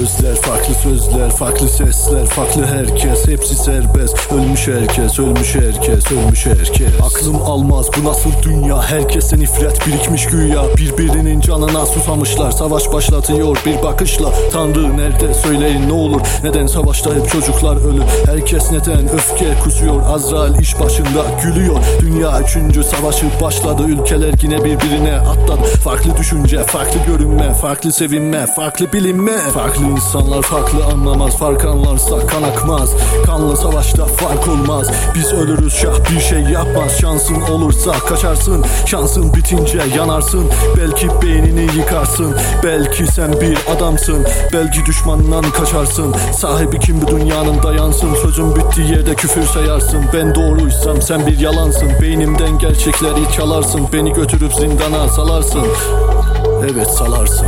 gözler, farklı sözler, farklı sesler, farklı herkes, hepsi serbest. Ölmüş herkes, ölmüş herkes, ölmüş herkes. Aklım almaz bu nasıl dünya, herkese nifret birikmiş güya. Birbirinin canına susamışlar, savaş başlatıyor bir bakışla. Tanrı nerede söyleyin ne olur, neden savaşta hep çocuklar ölür? Herkes neden öfke kusuyor, Azrail iş başında gülüyor. Dünya 3. savaşı başladı, ülkeler yine birbirine atladı. Farklı düşünce, farklı görünme, farklı sevinme, farklı bilinme. Farklı insanlar farklı anlamaz, fark anlarsa kan akmaz. Kanlı savaşta fark olmaz, biz ölürüz şah bir şey yapmaz. Şansın olursa kaçarsın, şansın bitince yanarsın. Belki beynini yıkarsın, belki sen bir adamsın, belki düşmandan kaçarsın. Sahibi kim bu dünyanın dayansın, sözün bittiği yerde küfür sayarsın. Ben doğruysam sen bir yalansın, beynimden gerçekleri çalarsın. Beni götürüp zindana salarsın, evet salarsın.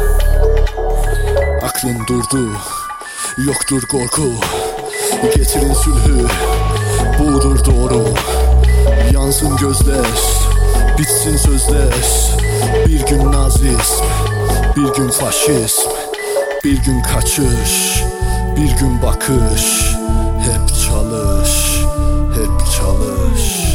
Aklın durdu, yoktur korku, getirin sülhü, budur doğru. Yansın gözler, bitsin sözler. Bir gün nazizm, bir gün faşizm, bir gün kaçış, bir gün bakış. Hep çalış, hep çalış.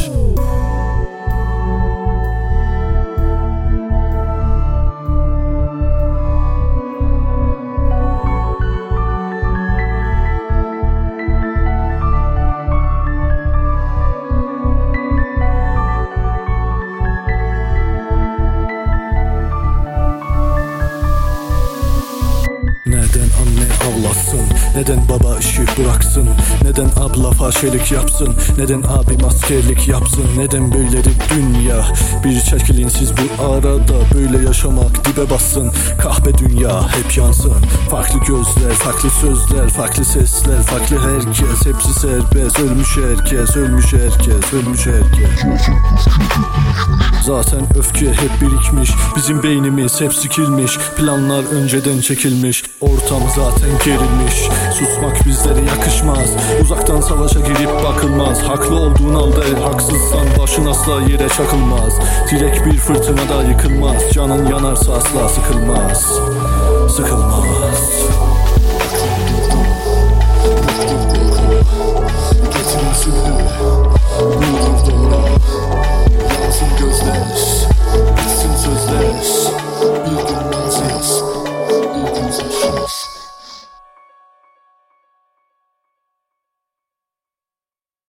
Neden anne avlasın, neden baba işi bıraksın, neden abla fahişelik yapsın, neden abim askerlik yapsın, neden böyledir dünya? Bir çekilinsiz bu arada, böyle yaşamak dibe bassın. Kahpe dünya hep yansın, farklı gözler, farklı sözler, farklı sesler, farklı herkes, hepsi serbest. Ölmüş herkes, ölmüş herkes, ölmüş herkes. Zaten öfke hep birikmiş, bizim beynimiz hep sikilmiş. Planlar önceden çekilmiş, ortam zaten gerilmiş. Susmak bizlere yakışmaz, uzaktan savaşa girip bakılmaz. Haklı olduğun halde haksızsan başın asla yere çakılmaz. Direkt bir fırtınada yıkılmaz, canın yanarsa asla sıkılmaz, sıkılmaz. Getirin sülhü, budur doğru. Yansın gözler, bitsin sözler. Bir gün naziz, bir gün faşist.